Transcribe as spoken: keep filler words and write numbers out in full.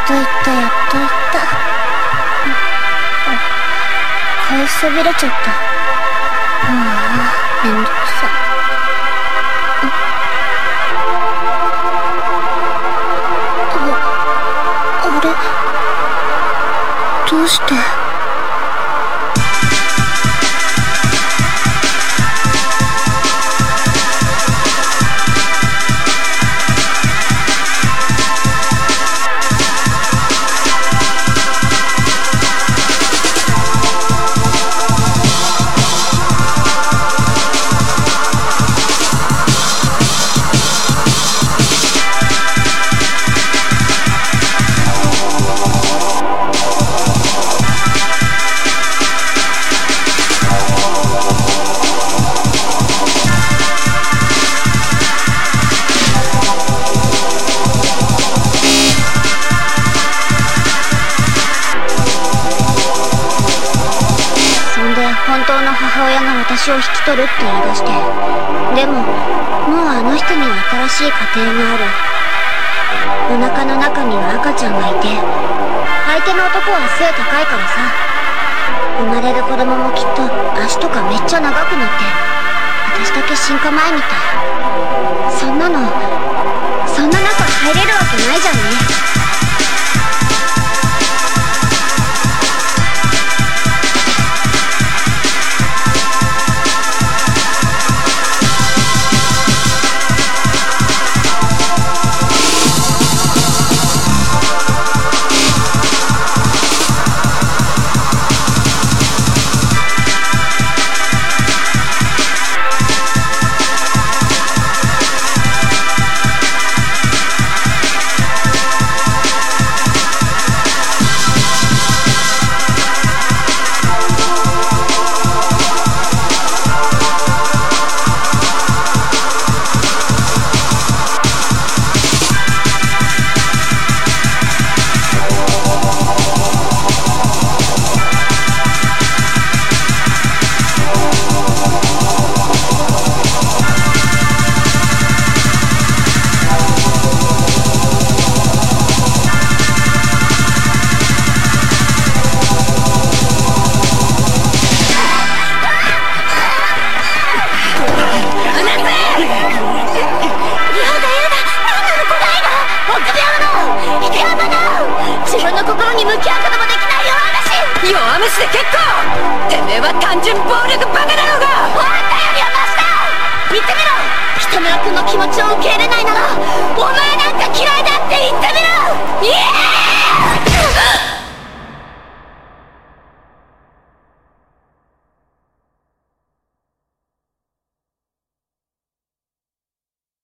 と言ったやっと言った。買いそびれちゃった。ああ、めんどくさ。あ、あれ、どうして。 本当の母親が私を引き取るって言い出して、でももうあの人には新しい家庭がある。お腹の中には赤ちゃんがいて、相手の男は背高いからさ、生まれる子供もきっと足とかめっちゃ長くなって、私だけ進化前みたい。そんなのそんな中入れるわけないじゃんね。 弱虫で結構。てめえは単純暴力バカなのが。 思ったよりはマシだ。言ってみろ。北村君の気持ちを受け入れないならお前だ。